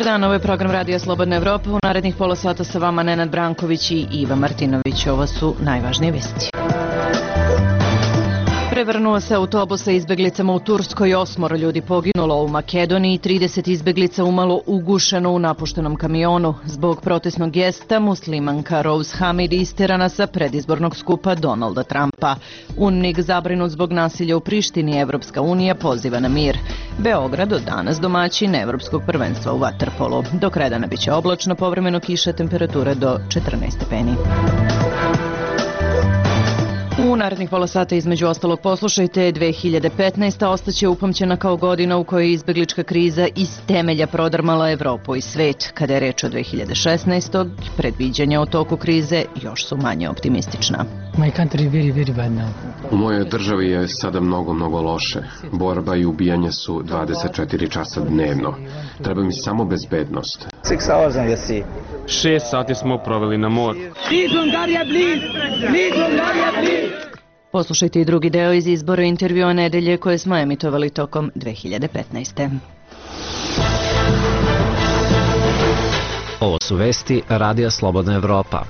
Dobar dan, ovo je program Radija Slobodna Evropa. U narednih pola sata sa vama Nenad Branković i Iva Martinović. Ovo su najvažnije vesti. Prevrnuo se autobus sa izbeglicama u Turskoj, 8 ljudi poginulo u Makedoniji, 30 izbeglica umalo ugušeno u napuštenom kamionu. Zbog protestnog gesta muslimanka Rose Hamid isterana sa predizbornog skupa Donalda Trumpa. UNMIK zabrinut zbog nasilja u Prištini, Evropska unija poziva na mir. Beograd od danas domaćin Evropskog prvenstva u vaterpolu. Do kraja dana biće oblačno, povremeno kiša, temperature do 14 stepeni. U narednih pola sata između ostalog poslušajte, 2015. ostaće upamćena kao godina u kojoj je izbeglička kriza iz temelja prodrmala Evropu i svet. Kada je reč o 2016. predviđanja o toku krize još su manje optimistična. U mojoj državi je sada mnogo loše. Borba i ubijanje su 24 časa dnevno. Treba mi samo bezbednost. 6 sati smo proveli na moru. Poslušajte i drugi deo iz izbora intervjua nedelje koje smo emitovali tokom 2015. Ovo su vesti Radija Slobodna Evropa.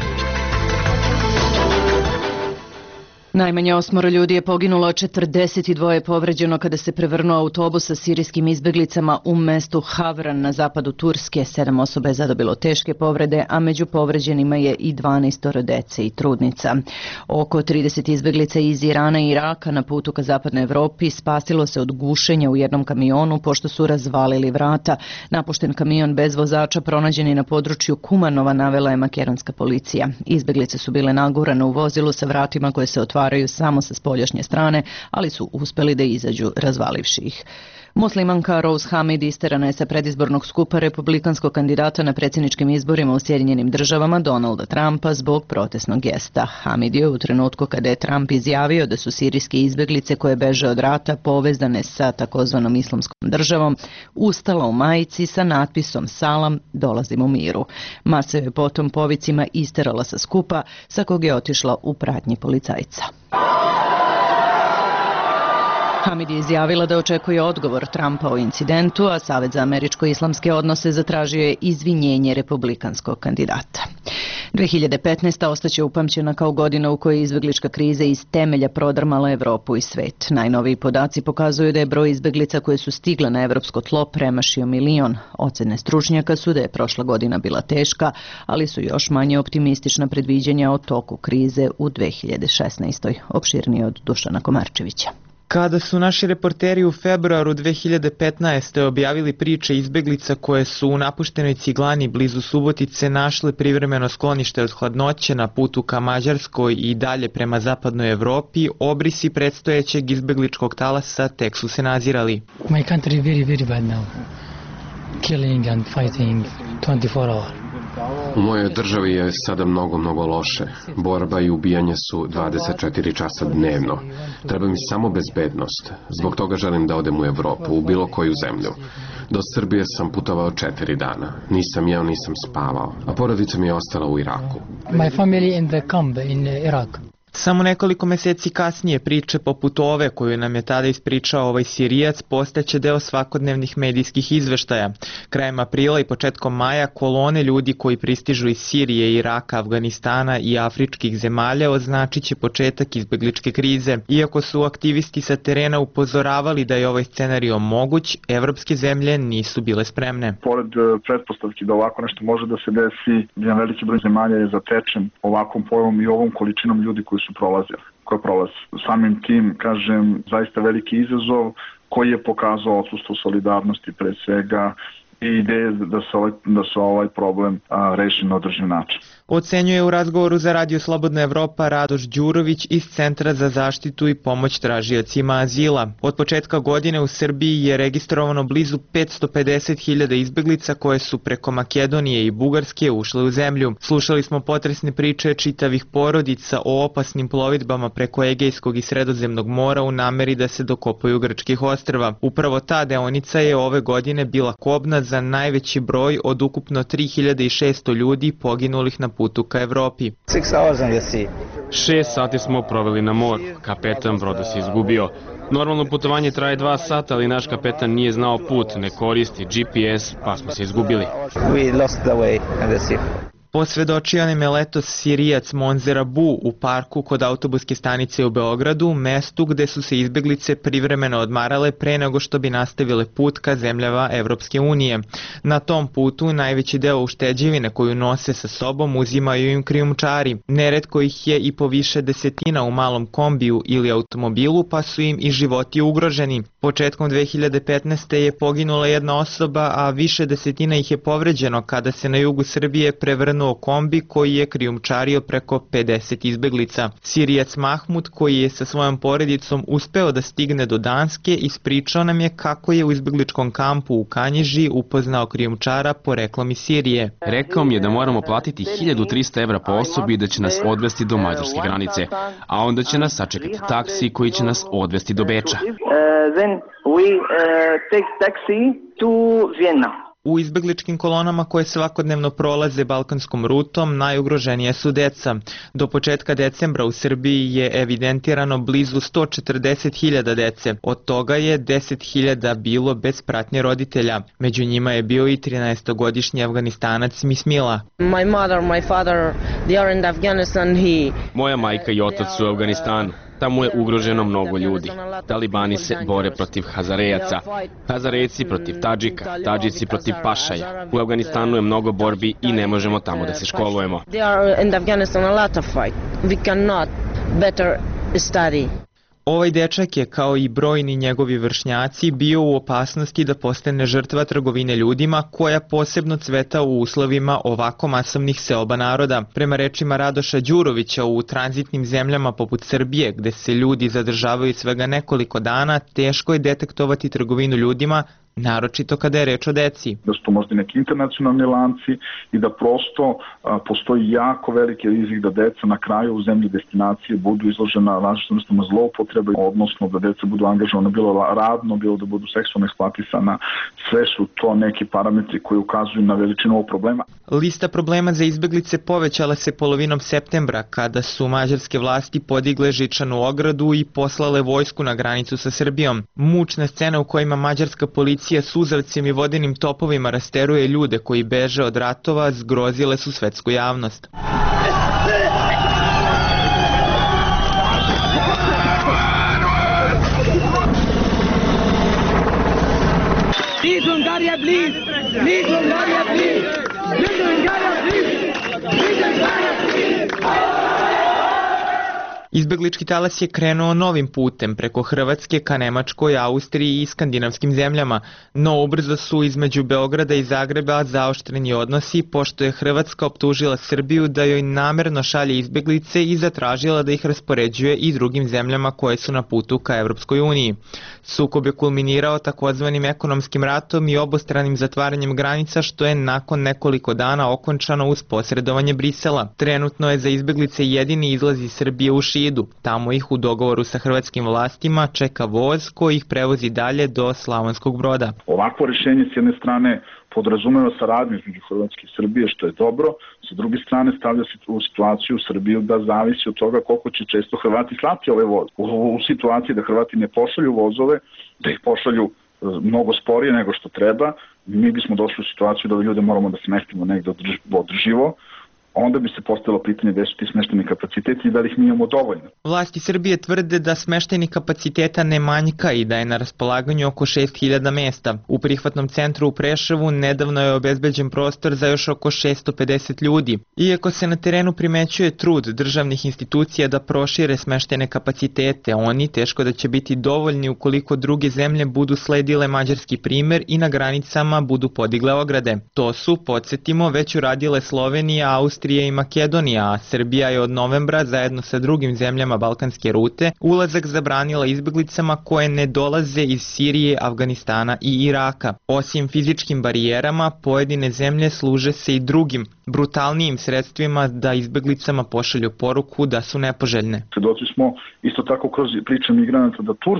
Najmanje 8 ljudi je poginulo, 42 je povređeno kada se prevrnuo autobus sa sirijskim izbeglicama u mestu Havran na zapadu Turske. 7 osoba je zadobilo teške povrede, a među povređenima je i 12 dece i trudnica. Oko 30 izbeglica iz Irana i Iraka na putu ka zapadnoj Evropi spasilo se od gušenja u jednom kamionu pošto su razvalili vrata. Napušten kamion bez vozača pronađen je na području Kumanova, navela je makedonska policija. Izbeglice su bile nagurane u vozilu sa vratima koje se otvaraju samo sa spoljašnje strane, ali su uspeli da izađu razvalivši ih. Muslimanka Rose Hamid isterana je sa predizbornog skupa republikanskog kandidata na predsjedničkim izborima u Sjedinjenim Državama Donalda Trumpa zbog protestnog gesta. Hamid je u trenutku kada je Trump izjavio da su sirijske izbeglice koje beže od rata povezane sa takozvanom islamskom državom ustala u majici sa natpisom Salam, dolazim u miru. Masa je potom povicima isterala sa skupa sa kog je otišla u pratnji policajca. Hamid je izjavila da očekuje odgovor Trumpa o incidentu, a Savet za američko-islamske odnose zatražio je izvinjenje republikanskog kandidata. 2015. ostaće upamćena kao godina u kojoj je izbeglička kriza iz temelja prodrmala Evropu i svet. Najnoviji podaci pokazuju da je broj izbeglica koje su stigle na evropsko tlo premašio 1 milion. Ocene stručnjaka su da je prošla godina bila teška, ali su još manje optimistična predviđanja o toku krize u 2016. Opširnije od Dušana Komarčevića. Kada su naši reporteri u februaru 2015. objavili priče izbeglica koje su u napuštenoj Ciglani blizu Subotice našle privremeno sklonište od hladnoće na putu ka Mađarskoj i dalje prema zapadnoj Evropi, obrisi predstojećeg izbegličkog talasa tek su se nazirali. My country very bad now. Killing and fighting 24 hours. U mojoj državi je sada mnogo loše. Borba i ubijanje su 24 časa dnevno. Treba mi samo bezbednost. Zbog toga želim da odem u Evropu, u bilo koju zemlju. Do Srbije sam putovao 4 dana. Nisam jeo, nisam spavao. A porodica mi je ostala u Iraku. My family in the camp in Iraq. Samo nekoliko meseci kasnije priče poput ove koju nam je tada ispričao ovaj Sirijac postaće deo svakodnevnih medijskih izveštaja. Krajem aprila i početkom maja kolone ljudi koji pristižu iz Sirije, Iraka, Afganistana i afričkih zemalja označit će početak izbegličke krize. Iako su aktivisti sa terena upozoravali da je ovaj scenario moguć, evropske zemlje nisu bile spremne. Pored pretpostavki da ovako nešto može da se desi, jedan veliki broj zemalja je zatečen ovakvom pojavom i ovom količinom ljudi koji su prolaze. Samim tim, kažem, zaista veliki izazov koji je pokazao odsustvo solidarnosti pre svega i ideje da se ovaj problem reši na održiv način. Ocenjuje u razgovoru za Radio Slobodna Evropa Radoš Đurović iz Centra za zaštitu i pomoć tražiocima azila. Od početka godine u Srbiji je registrovano blizu 550.000 izbeglica koje su preko Makedonije i Bugarske ušle u zemlju. Slušali smo potresne priče čitavih porodica o opasnim plovidbama preko Egejskog i Sredozemnog mora u nameri da se dokopaju grčkih ostrva. Upravo ta deonica je ove godine bila kobna za najveći broj od ukupno 3600 ljudi poginulih na putu ka Evropi. 6 sati smo proveli na moru. Kapetan broda se izgubio. Normalno putovanje traje 2 sata, ali naš kapetan nije znao put, ne koristi GPS, pa smo se izgubili. Posvedočio nam je letos Sirijac Monzer Abu u parku kod autobuske stanice u Beogradu, mestu gde su se izbeglice privremeno odmarale pre nego što bi nastavile put ka zemljama Evropske unije. Na tom putu najveći deo ušteđevine koju nose sa sobom uzimaju im krijumčari. Neretko ih je i po više desetina u malom kombiju ili automobilu, pa su im i životi ugroženi. Početkom 2015. je poginula jedna osoba, a više desetina ih je povređeno kada se na jugu Srbije prevrnuo kombi koji je krijumčario preko 50 izbeglica. Sirijac Mahmud, koji je sa svojom porodicom uspeo da stigne do Danske, ispričao nam je kako je u izbegličkom kampu u Kanjiži upoznao krijumčara poreklom iz Sirije. Rekao mi je da moramo platiti 1300 evra po osobi i da će nas odvesti do mađarske granice, a onda će nas sačekati taksi koji će nas odvesti do Beča. U izbegličkim kolonama koje svakodnevno prolaze balkanskom rutom najugroženije su deca. Do početka decembra u Srbiji je evidentirano blizu 140.000 dece. Od toga je 10.000 bilo bez pratnje roditelja. Među njima je bio i 13-godišnji Afganistanac Mismila. Moja majka i otac su u Afganistanu. Tamo je ugroženo mnogo ljudi. Talibani se bore protiv Hazarejaca, Hazarejci protiv Tadžika, Tadžici protiv Pašaja. U Afganistanu je mnogo borbi i ne možemo tamo da se školujemo. Ovaj dečak je, kao i brojni njegovi vršnjaci, bio u opasnosti da postane žrtva trgovine ljudima koja posebno cveta u uslovima ovako masovnih seoba naroda. Prema rečima Radoša Đurovića, u tranzitnim zemljama poput Srbije, gde se ljudi zadržavaju svega nekoliko dana, teško je detektovati trgovinu ljudima, naročito kada je reč o deci. Da su to možda neki internacionalni lanci i da prosto postoji jako veliki rizik da deca na kraju u zemlji destinacije budu izložena različitim vrstama zloupotrebe, odnosno da deca budu angažovana bilo radno, bilo da budu seksualno eksploatisana. Sve su to neki parametri koji ukazuju na veličinu ovog problema. Lista problema za izbeglice povećala se polovinom septembra, kada su mađarske vlasti podigle žičanu ogradu i poslale vojsku na granicu sa Srbijom. Mučne scene u kojima mađarska policija suzavcem i vodenim topovima rasteruje ljude koji beže od ratova zgrozile su svetsku javnost. Izbeglički talas je krenuo novim putem preko Hrvatske ka Nemačkoj, Austriji i skandinavskim zemljama, no ubrzo su između Beograda i Zagreba zaoštreni odnosi, pošto je Hrvatska optužila Srbiju da joj namerno šalje izbeglice i zatražila da ih raspoređuje i drugim zemljama koje su na putu ka Evropskoj uniji. Sukob je kulminirao takozvanim ekonomskim ratom i obostranim zatvaranjem granica, što je nakon nekoliko dana okončano uz posredovanje Brisela. Trenutno je za izbeglice jedini izlaz iz Srbije u Šidu. Tamo ih u dogovoru sa hrvatskim vlastima čeka voz koji ih prevozi dalje do Slavonskog Broda. Ovakvo rešenje s jedne strane podrazumeva saradnju između Hrvatske i Srbije, što je dobro. Sa druge strane stavlja se u situaciju Srbiju da zavisi od toga koliko će često Hrvati slati ove voze. U situaciji da Hrvati ne pošalju vozove, da ih pošalju mnogo sporije nego što treba, mi bismo došli u situaciju da ljude moramo da smestimo negde održivo, onda bi se postavilo pitanje gde su ti smešteni kapaciteti i da li ih mi imamo dovoljno. Vlasti Srbije tvrde da smeštajnih kapaciteta ne manjka i da je na raspolaganju oko 6.000 mesta. U prihvatnom centru u Preševu nedavno je obezbeđen prostor za još oko 650 ljudi. Iako se na terenu primećuje trud državnih institucija da prošire smeštajne kapacitete, oni teško da će biti dovoljni ukoliko druge zemlje budu sledile mađarski primer i na granicama budu podigle ograde. To su, podsjetimo, već uradile Slovenija, Austrija i Makedonija, a Srbija je od novembra zajedno sa drugim zemljama balkanske rute ulazak zabranila izbeglicama koje ne dolaze iz Sirije, Afganistana i Iraka. Osim fizičkim barijerama, pojedine zemlje služe se i drugim, brutalnijim sredstvima da izbeglicama pošalju poruku da su nepoželjne. Svedoci smo isto tako kroz priče migranata da Turci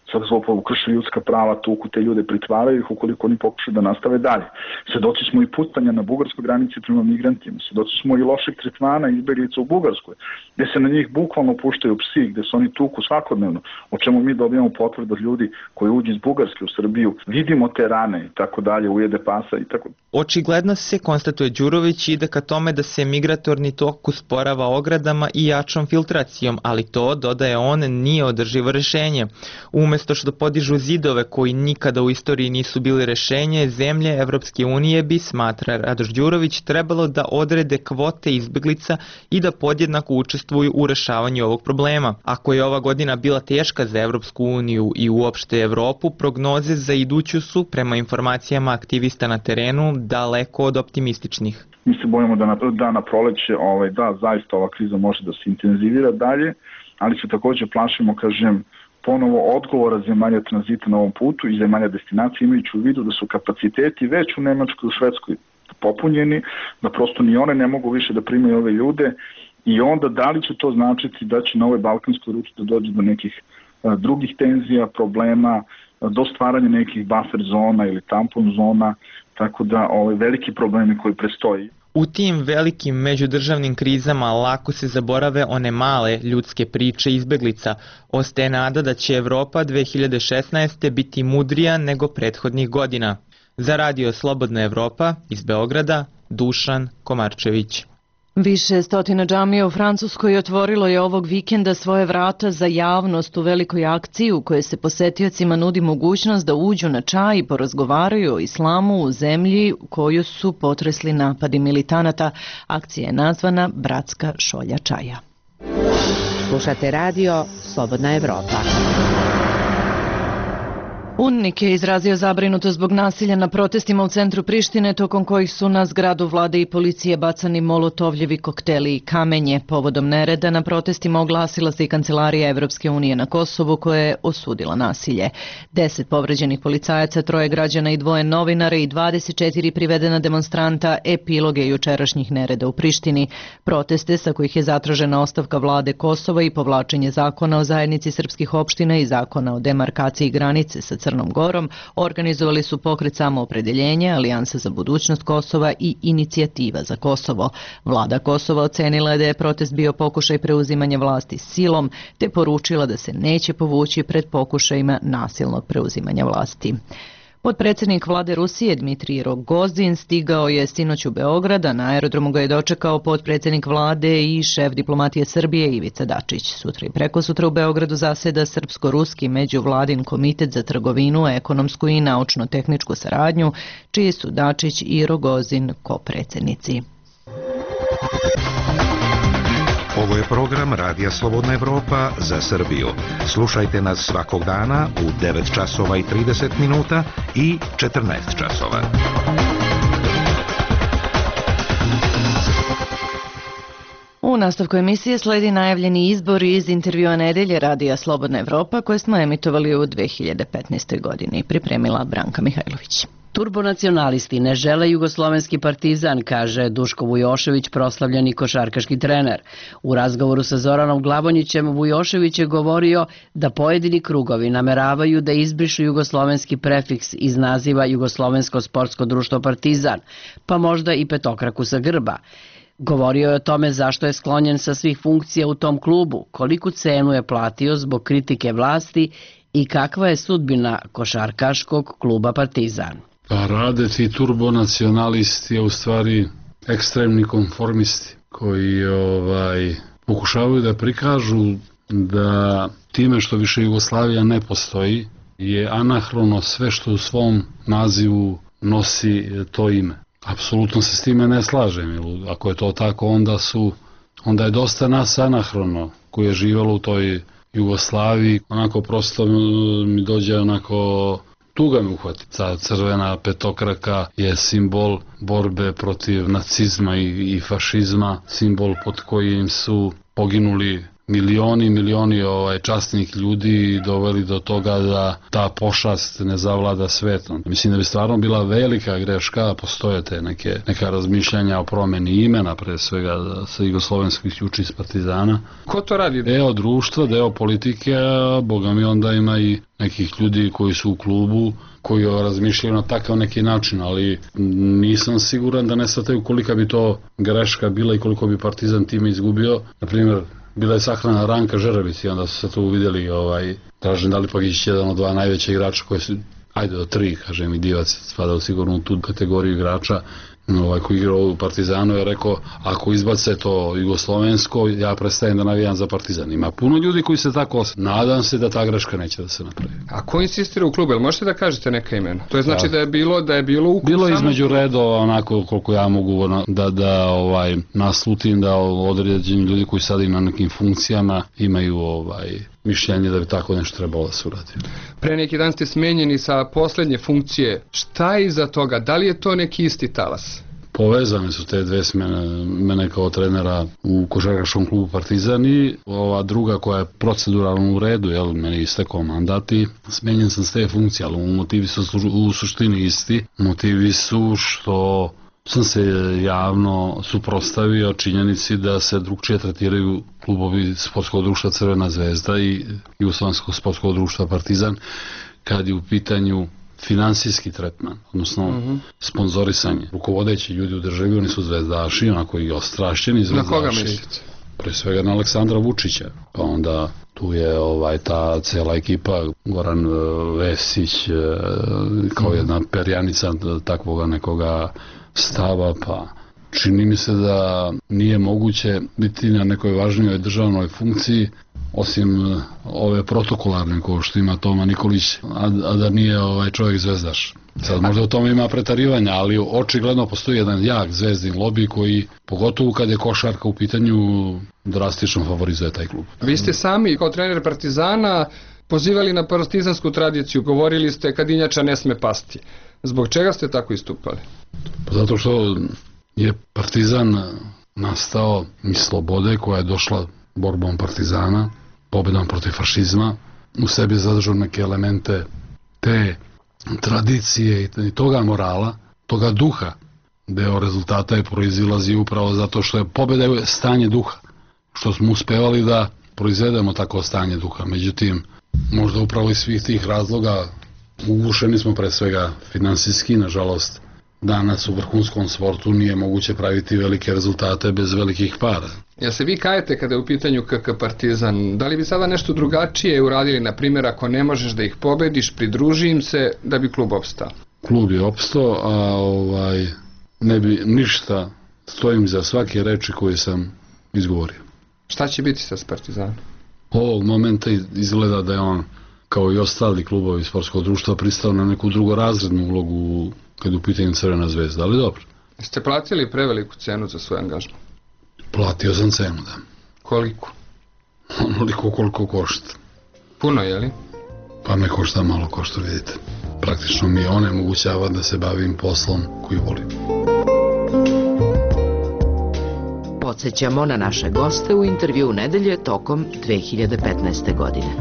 sad krše ljudska prava, tuku te ljude, pritvaraju ih ukoliko oni pokušaju da nastave dalje. Svedoci smo i putanja na bugarskoj granici prema migrantima, svedoci smo i lošeg tretmana izbeglica u Bugarskoj, gde se na njih bukvalno puštaju psi, gde se oni tuku svakodnevno, o čemu mi dobijamo potvrdu od ljudi koji uđu iz Bugarske u Srbiju, vidimo te rane i tako dalje, ujede pasa i tako. Očigledno se, konstatuje Đurović, ide ka tome da se migratorni tok usporava ogradama i jačom filtracijom, ali to, dodaje on, nije održivo rešenje. Umesto što podižu zidove koji nikada u istoriji nisu bili rešenje, zemlje Evropske unije bi, smatra Radoš Đurović, trebalo da odrede kvote izbeglica i da podjednako učestvuju u rešavanju ovog problema. Ako je ova godina bila teška za Evropsku uniju i uopšte Evropu, prognoze za iduću su, prema informacijama aktivista na terenu, daleko od optimističnih. Mi se bojimo da na proleće, da, zaista ova kriza može da se intenzivira dalje, ali se takođe plašimo, kažem, ponovo odgovora zemalja tranzita na ovom putu i zemalja destinacije, imajući u vidu da su kapaciteti već u Nemačkoj i u Švedskoj popunjeni, da prosto ni one ne mogu više da primaju ove ljude i onda da li će to značiti da će na ovoj balkanskoj ruti da dođe do nekih drugih tenzija, problema, do stvaranja nekih buffer zona ili tampon zona, tako da veliki problemi koji prestoji. U tim velikim međudržavnim krizama lako se zaborave one male ljudske priče izbeglica. Ostaje nada da će Evropa 2016. biti mudrija nego prethodnih godina. Za Radio Slobodna Evropa iz Beograda, Dušan Komarčević. Više stotina džamija u Francuskoj otvorilo je ovog vikenda svoje vrata za javnost u velikoj akciji u kojoj se posetiocima nudi mogućnost da uđu na čaj i porazgovaraju o islamu u zemlji koju su potresli napadi militanata. Akcija je nazvana Bratska šolja čaja. Slušate radio Slobodna Evropa. UNMIK je izrazio zabrinutost zbog nasilja na protestima u centru Prištine, tokom kojih su na zgradu vlade i policije bacani molotovljevi kokteli i kamenje. Povodom nereda na protestima oglasila se i Kancelarija Evropske unije na Kosovu, koja je osudila nasilje. 10 povređenih policajaca, 3 građana i 2 novinara i 24 privedena demonstranta epiloge jučerašnjih nereda u Prištini. Proteste, sa kojih je zatražena ostavka vlade Kosova i povlačenje zakona o zajednici srpskih opština i zakona o demarkaciji granice sa Crnom Gorom, organizovali su pokret Samoopredeljenje, Alijansa za budućnost Kosova i Inicijativa za Kosovo. Vlada Kosova ocenila je da je protest bio pokušaj preuzimanja vlasti silom, te poručila da se neće povući pred pokušajima nasilnog preuzimanja vlasti. Potpredsjednik vlade Rusije Dmitrij Rogozin stigao je sinoć u Beograd, a na aerodromu ga je dočekao potpredsjednik vlade i šef diplomatije Srbije Ivica Dačić. Sutra i prekosutra u Beogradu zaseda Srpsko-ruski međuvladin komitet za trgovinu, ekonomsku i naučno-tehničku saradnju, čiji su Dačić i Rogozin kopredsjednici. Ovo je program Radija Slobodna Evropa za Srbiju. Slušajte nas svakog dana u 9 časova i 30 minuta i 14 časova. U nastavku emisije sledi najavljeni izbori iz intervjua nedelje Radija Slobodna Evropa koje smo emitovali u 2015. godini. Pripremila Branka Mihajlović. Turbonacionalisti ne žele jugoslovenski Partizan, kaže Duško Vujošević, proslavljeni košarkaški trener. U razgovoru sa Zoranom Glavonjićem Vujošević je govorio da pojedini krugovi nameravaju da izbrišu jugoslovenski prefiks iz naziva Jugoslovensko sportsko društvo Partizan, pa možda i petokraku sa grba. Govorio je o tome zašto je sklonjen sa svih funkcija u tom klubu, koliku cenu je platio zbog kritike vlasti i kakva je sudbina košarkaškog kluba Partizan. Pa rade ti turbonacionalisti, u stvari ekstremni konformisti koji pokušavaju da prikažu da time što više Jugoslavija ne postoji je anahrono sve što u svom nazivu nosi to ime. Apsolutno se s time ne slažem, jer ako je to tako onda je dosta nas anahrono koji je živjelo u toj Jugoslaviji. Onako prosto mi dođe tuga me uhvati. Ta crvena petokraka je simbol borbe protiv nacizma i fašizma, simbol pod kojim su poginuli milioni časnih ljudi doveli do toga da ta pošast ne zavlada svetom. Mislim da bi stvarno bila velika greška, postoje te neka razmišljanja o promeni imena, pre svega sa jugoslovenskih isključi iz Partizana. Ko to radi? Deo društva, deo politike, boga mi onda ima i nekih ljudi koji su u klubu, koji razmišljaju na takav neki način, ali nisam siguran da ne shvataju kolika bi to greška bila i koliko bi Partizan time izgubio. Naprimjer, bila je sahrana Ranka Žerabić i onda su se tu vidjeli Dražen Dalipagić, jedan od dva najveća igrača koji su, ajde do 3, kažem, i Divac spada sigurno u tu kategoriju igrača, koji igrao u Partizanu je rekao, ako izbace to jugoslovensko, ja prestajem da navijam za Partizan. Ima puno ljudi koji se tako nadam se da ta greška neće da se napravi. A ko insistira u klubu? Jel možete da kažete neka imena? To je znači da je bilo u klubu. Bilo je između redova, onako koliko ja mogu da naslutim da određeni ljudi koji sad na nekim funkcijama imaju mišljenje da bi tako nešto trebalo da se uradi. Pre neki dan ste smenjeni sa poslednje funkcije. Šta je iza toga? Da li je to neki isti talas? Povezane su te dve smene, mene kao trenera u košarkaškom klubu Partizan i ova druga koja je proceduralno u redu, meni istekao mandat i smenjen sam s te funkcije, ali motivi su u suštini isti. Motivi su što sam se javno suprotstavio činjenici da se drugčije tretiraju klubovi sportskog društva Crvena zvezda i Jugoslovenskog sportskog društva Partizan kad je u pitanju finansijski tretman, odnosno sponzorisanje. Rukovodeći ljudi u državi, oni su zvezdaši, onako i ostrašćeni zvezdaši. Na koga mislite? Pre svega na Aleksandra Vučića, pa onda tu je ta cela ekipa, Goran Vesić kao jedna perjanica takvoga nekoga stava, pa čini mi se da nije moguće biti na nekoj važnijoj državnoj funkciji osim ove protokolarne ko što ima Toma Nikolić, a da nije čovjek zvezdaš. Sad možda u tome ima pretarivanja, ali očigledno postoji jedan jak zvezdin lobi koji, pogotovo kad je košarka u pitanju, drastično favorizuje taj klub. Vi ste sami kao trener Partizana pozivali na partizansku tradiciju, govorili ste kadinjača ne sme pasti. Zbog čega ste tako istupali? Pa zato što je Partizan nastao iz slobode koja je došla borbom Partizana, pobedom protiv fašizma, u sebi zadržao neke elemente te tradicije i toga morala, toga duha. Deo rezultata je proizilazi upravo zato što je pobeda je stanje duha, što smo uspevali da proizvedemo tako stanje duha. Međutim, možda upravo iz svih tih razloga ugušeni smo pre svega finansijski, nažalost. Danas u vrhunskom sportu nije moguće praviti velike rezultate bez velikih para. Jel se vi kajete kada je u pitanju KK Partizan? Da li bi sada nešto drugačije uradili, na primjer, ako ne možeš da ih pobediš, pridruži im se da bi klub opstao? Klub je opstao, a ne bi ništa, stojim za svake reči koje sam izgovorio. Šta će biti sa Partizanom? Ovog momenta izgleda da je on, kao i ostali klubovi sportskog društva, pristao na neku drugorazrednu ulogu kad je u pitanju Crvena zvezda, ali dobro. Ste platili preveliku cenu za svoj angažman? Platio sam cenu, da. Koliko? Onoliko koliko košta. Puno, je li? Pa me košta malo, košta, vidite. Praktično mi je onemogućava da se bavim poslom koji volim. Podsjećamo na naše goste u intervju nedelje tokom 2015. godine.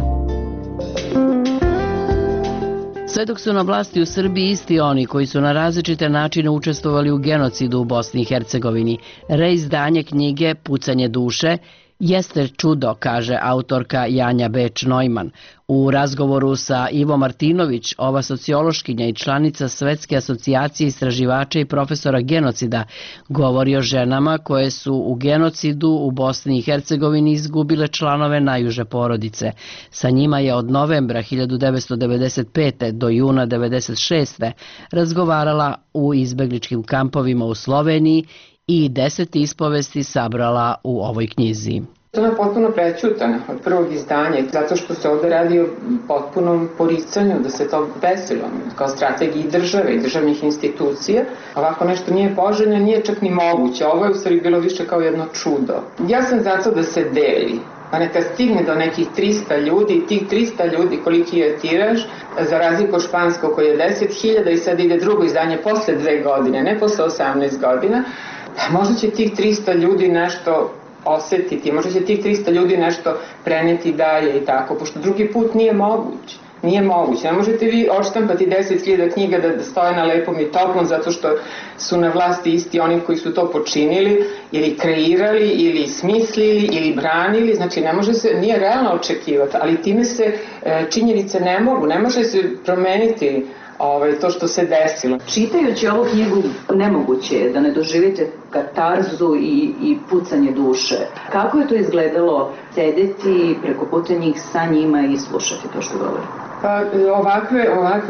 Sve dok su na vlasti u Srbiji isti oni koji su na različite načine učestvovali u genocidu u Bosni i Hercegovini, reizdanje knjige Pucanje duše jeste čudo, kaže autorka Janja Beč-Neumann. U razgovoru sa Ivo Martinović, ova sociološkinja i članica Svetske asocijacije istraživača i profesora genocida, govori o ženama koje su u genocidu u Bosni i Hercegovini izgubile članove najuže porodice. Sa njima je od novembra 1995. do juna 1996. razgovarala u izbegličkim kampovima u Sloveniji i 10 ispovesti sabrala u ovoj knjizi. To je potpuno prećutano od prvog izdanja, zato što se ovde radi o potpunom poricanju da se to desilo, kao strategiji države i državnih institucija. Ovako nešto nije poželjno, nije čak ni moguće. Ovo je u stvari bilo više kao jedno čudo. Ja sam zato da se deli, pa neka stigne do nekih 300 ljudi, tih 300 ljudi koliki je tiraž, za razliku od španskog koji je 10.000 i sad ide drugo izdanje posle 2 godine, ne posle 18 godina, možda će tih 300 ljudi nešto osetiti, možda će tih 300 ljudi nešto preneti dalje i tako, pošto drugi put nije moguće. Nije moguće. Ne možete vi odštampati 10.000 knjiga da stoje na lepom i toplom zato što su na vlasti isti oni koji su to počinili ili kreirali ili smislili ili branili. Znači ne može se, nije realno očekivati, ali time se činjenice ne može se promeniti to što se desilo. Čitajući ovu knjigu nemoguće je da ne doživite katarzu i pucanje duše. Kako je to izgledalo sedeti preko puta njih sa njima i slušati to što govori? Pa ovakve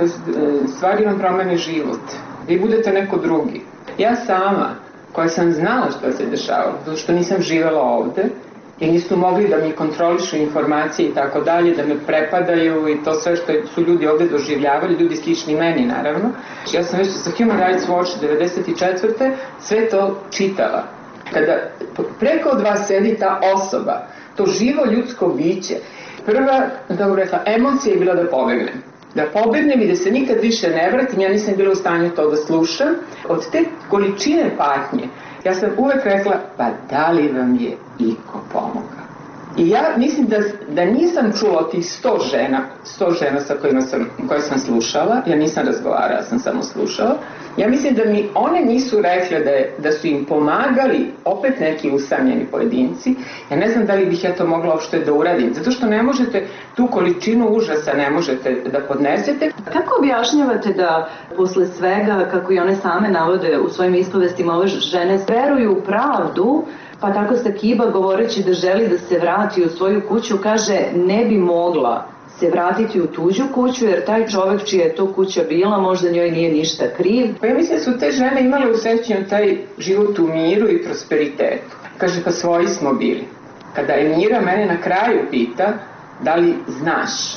stvari vam promeni život. Vi budete neko drugi. Ja sama, koja sam znala što se dešavalo, zato što nisam živela ovde, i nisu mogli da mi kontrolišu informacije i tako dalje, da me prepadaju i to sve što su ljudi ovde doživljavali, ljudi slični meni naravno. Ja sam već sa Human Rights Watch 1994. sve to čitala. Kada preko od vas sedi ta osoba, to živo ljudsko biće, prva, kako rekla, emocija je bila da pobegnem. Da pobegnem i da se nikad više ne vratim, ja nisam bila u stanju to da slušam. Od te količine patnje, ja sam uvek rekla, pa da li vam je iko pomogao? I ja mislim da nisam čula od tih 100 žena sa koje sam slušala, ja nisam razgovarala, ja sam samo slušala, ja mislim da mi one nisu rekle da su im pomagali opet neki usamljeni pojedinci. Ja ne znam da li bih ja to mogla uopšte da uradim, zato što ne možete tu količinu užasa ne možete da podnesete. Kako objašnjavate da posle svega, kako i one same navode u svojim ispovestima, ove žene veruju u pravdu, pa tako Sakiba, govoreći da želi da se vrati u svoju kuću, kaže ne bi mogla se vratiti u tuđu kuću, jer taj čovek čija je to kuća bila, možda njoj nije ništa kriv. Pa ja mislim da su te žene imale u sećanju taj život u miru i prosperitetu. Kaže, pa svoji smo bili. Kada Emira mene na kraju pita, da li znaš?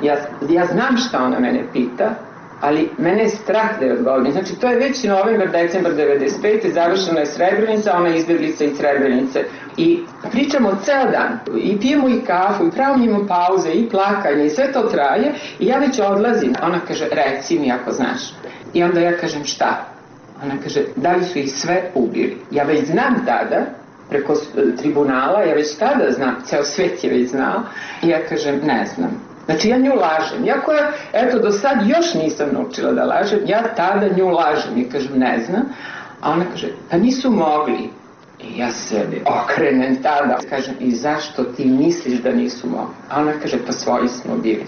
Ja znam šta ona mene pita, ali mene je strah da je odgovorim. Znači, to je već novembar, decembar 95. Završena je Srebrenica, ona je izbeglica iz Srebrenice. I pričamo ceo dan, i pijemo i kafu, i pravimo pauze, i plakanje, i sve to traje. I ja već odlazim. Ona kaže, reci mi ako znaš. I onda ja kažem, šta? Ona kaže, da li su ih sve ubili? Ja već znam tada, preko tribunala, ja već tada znam, ceo svet je već znao. I ja kažem, ne znam. Znači ja nju lažem, iako ja, eto, do sad još nisam naučila da lažem, ja tada nju lažem i kažem ne znam, a ona kaže, pa nisu mogli. I ja sebi okrenem tada, kažem, i zašto ti misliš da nisu mogli? A ona kaže, pa svoji smo bili.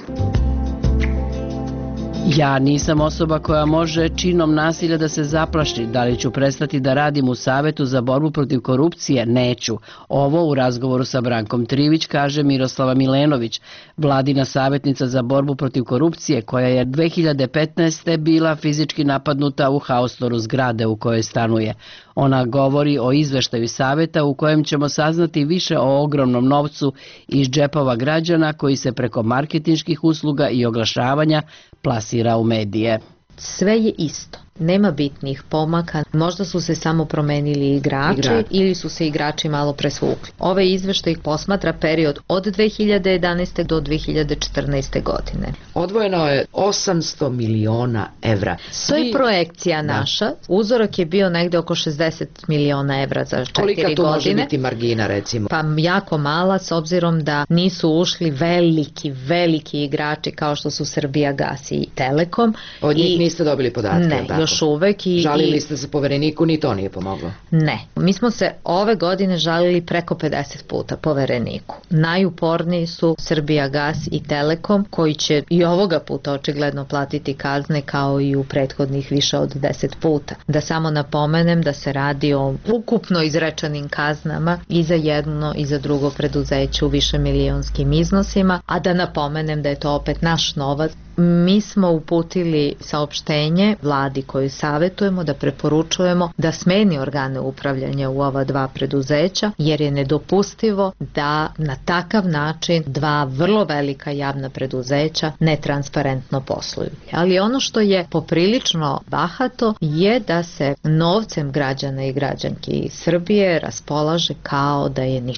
Ja nisam osoba koja može činom nasilja da se zaplaši. Da li ću prestati da radim u Savetu za borbu protiv korupcije? Neću. Ovo u razgovoru sa Brankom Trivić kaže Miroslava Milenović, vladina savjetnica za borbu protiv korupcije, koja je 2015. bila fizički napadnuta u haostoru zgrade u kojoj stanuje. Ona govori o izveštaju Saveta u kojem ćemo saznati više o ogromnom novcu iz džepova građana koji se preko marketinških usluga i oglašavanja plasira u medije. Sve je isto. Nema bitnih pomaka, možda su se samo promenili igrači ili su se igrači malo presvukli. Ovaj izveštaj posmatra period od 2011. do 2014. godine. Odvojeno je 800 miliona evra. To je projekcija naša. Uzorak je bio negde oko 60 miliona evra za 4 godine. Kolika to može biti margina, recimo? Pa jako mala, s obzirom da nisu ušli veliki igrači kao što su Srbijagas i Telekom. Od njih niste dobili podatke? Ne, još uvek. Žalili ste se Povereniku, ni to nije pomoglo? Ne. Mi smo se ove godine žalili preko 50 puta Povereniku. Najuporniji su Srbijagas i Telekom, koji će i ovoga puta očigledno platiti kazne kao i u prethodnih više od 10 puta. Da samo napomenem da se radi o ukupno izrečenim kaznama i za jedno i za drugo preduzeće u više milionskim iznosima, a da napomenem da je to opet naš novac. Mi smo uputili saopštenje vladi koju savetujemo da preporučujemo da smeni organe upravljanja u ova dva preduzeća, jer je nedopustivo da na takav način dva vrlo velika javna preduzeća netransparentno posluju. Ali ono što je poprilično bahato je da se novcem građana i građanki Srbije raspolaže kao da je ničije.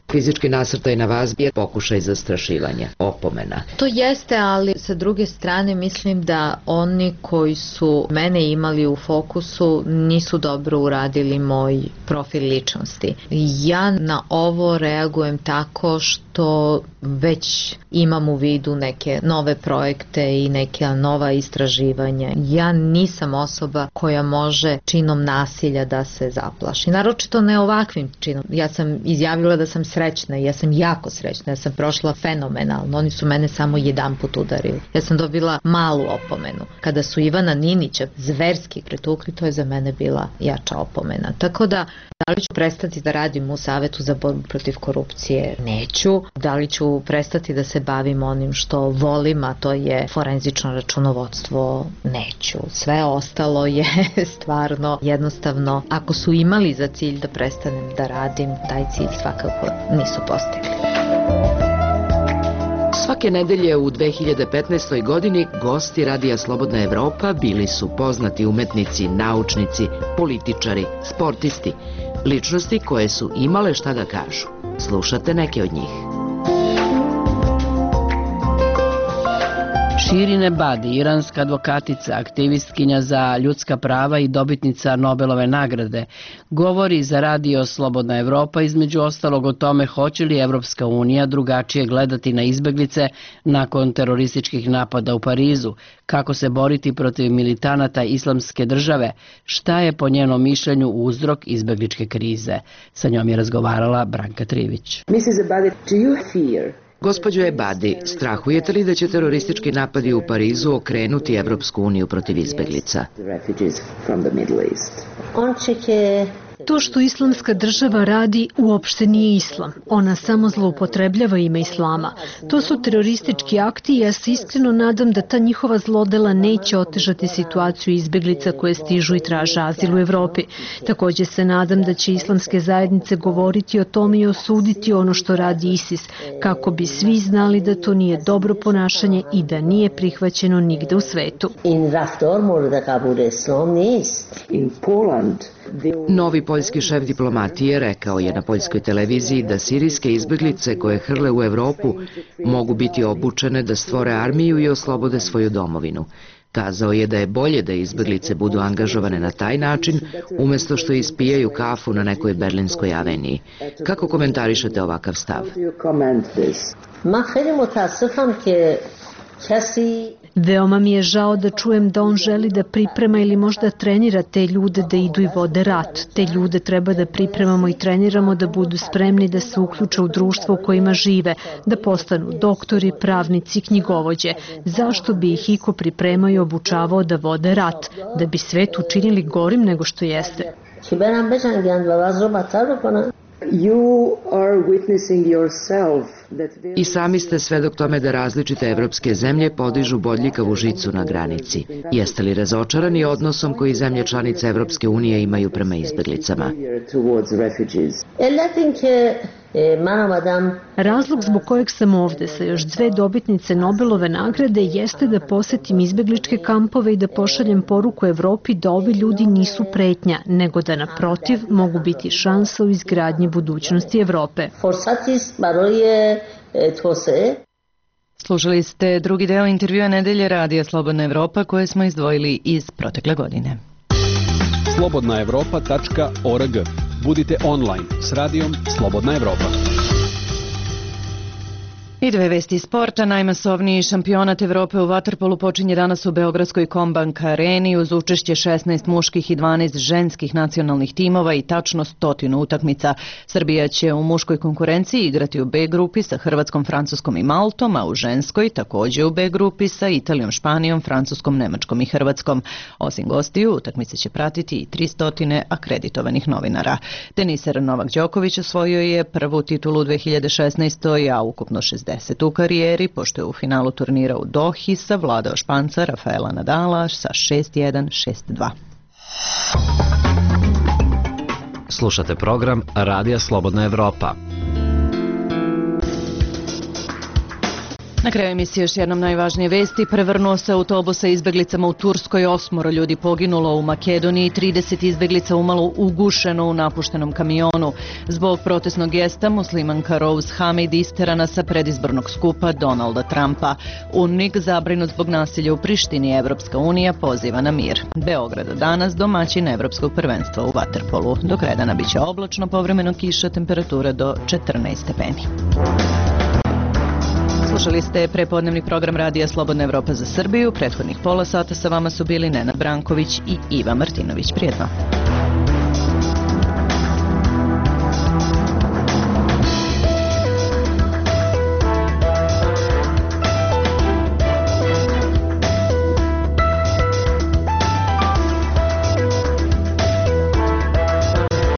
Fizički nasrtaj na vas je pokušaj zastrašivanja, opomena. To jeste, ali sa druge strane mislim da oni koji su mene imali u fokusu nisu dobro uradili moj profil ličnosti. Ja na ovo reagujem tako što već imam u vidu neke nove projekte i neke nova istraživanja. Ja nisam osoba koja može činom nasilja da se zaplaši. Naročito ne ovakvim činom. Ja sam izjavila da sam srećna i ja sam jako srećna. Ja sam prošla fenomenalno. Oni su mene samo jedanput udarili. Ja sam dobila malu opomenu. Kada su Ivana Ninića zverski pretukli, to je za mene bila jača opomena. Tako da li ću prestati da radim u Savetu za borbu protiv korupcije? Neću. Da li ću prestati da se bavim onim što volim, a to je forenzično računovodstvo? Neću. Sve ostalo je stvarno jednostavno. Ako su imali za cilj da prestanem da radim, taj cilj svakako nisu postigli. Svake nedelje u 2015. godini gosti Radija Slobodna Evropa bili su poznati umetnici, naučnici, političari, sportisti, ličnosti koje su imale šta da kažu. Slušate neke od njih. Shirin Ebadi, iranska advokatica, aktivistkinja za ljudska prava i dobitnica Nobelove nagrade, govori za Radio Slobodna Evropa između ostalog o tome hoće li Evropska unija drugačije gledati na izbeglice nakon terorističkih napada u Parizu, kako se boriti protiv militanata Islamske države, šta je po njenom mišljenju uzrok izbegličke krize. Sa njom je razgovarala Branka Trivić. Mrs. Ebadi, do you fear? Gospođo Ebadi, strahujete li da će teroristički napadi u Parizu okrenuti Evropsku uniju protiv izbeglica? To što Islamska država radi uopšte nije islam. Ona samo zloupotrebljava ime islama. To su teroristički akti i ja se iskreno nadam da ta njihova zlodela neće otežati situaciju izbeglica koje stižu i traže azil u Evropi. Takođe se nadam da će islamske zajednice govoriti o tome i osuditi ono što radi ISIS, kako bi svi znali da to nije dobro ponašanje i da nije prihvaćeno nigde u svetu. Novi poljski šef diplomatije rekao je na poljskoj televiziji da sirijske izbeglice koje hrle u Evropu mogu biti obučene da stvore armiju i oslobode svoju domovinu. Kazao je da je bolje da izbeglice budu angažovane na taj način, umesto što ispijaju kafu na nekoj berlinskoj aveniji. Kako komentarišete ovakav stav? Veoma mi je žao da čujem da on želi da priprema ili možda trenira te ljude da idu i vode rat. Te ljude treba da pripremamo i treniramo da budu spremni da se uključe u društvo u kojima žive, da postanu doktori, pravnici, knjigovođe. Zašto bi ih iko pripremao i obučavao da vode rat? Da bi svet učinili gorim nego što jeste. I sami ste svedok tome da različite evropske zemlje podižu bodljikavu žicu na granici. Jeste li razočarani odnosom koji zemlje članice Evropske unije imaju prema izbeglicama? Razlog zbog kojeg sam ovde sa još 2 dobitnice Nobelove nagrade jeste da posetim izbegličke kampove i da pošaljem poruku Evropi da ovi ljudi nisu pretnja, nego da naprotiv mogu biti šansa u izgradnji budućnosti Evrope. Slušali ste drugi deo intervjua nedelje Radija Slobodna Evropa koje smo izdvojili iz protekle godine. slobodnaevropa.org. Budite online s radijom Slobodna Evropa. I 2 vesti iz sporta. Najmasovniji šampionat Evrope u vaterpolu počinje danas u Beogradskoj Kombank areni uz učešće 16 muških i 12 ženskih nacionalnih timova i tačno 100 utakmica. Srbija će u muškoj konkurenciji igrati u B grupi sa Hrvatskom, Francuskom i Maltom, a u ženskoj takođe u B grupi sa Italijom, Španijom, Francuskom, Nemačkom i Hrvatskom. Osim gostiju, utakmice će pratiti i 300 akreditovanih novinara. Teniser Novak Đoković osvojio je prvu titulu u 2016. a ukupno 60 u karijeri, pošto je u finalu turnira u Dohi savladao Španca Rafaela Nadala sa 6-1, 6-2. Slušate program Radija Slobodna Evropa. Na kraju emisije još jednom najvažnije vesti. Prevrnuo se autobus sa izbeglicama u Turskoj, 8 ljudi poginulo u Makedoniji, 30 izbeglica umalo ugušeno u napuštenom kamionu. Zbog protestnog gesta muslimanka Rose Hamid isterana sa predizbornog skupa Donalda Trumpa. UNMIK zabrinut zbog nasilja u Prištini, Evropska unija poziva na mir. Beograd danas domaćin Evropskog prvenstva u vaterpolu. Do kraja dana biće oblačno, povremeno kiša, temperatura do 14 stepeni. Slušali ste prepodnevni program Radija Slobodna Evropa za Srbiju. Prethodnih pola sata sa vama su bili Nenad Branković i Iva Martinović. Prijetno.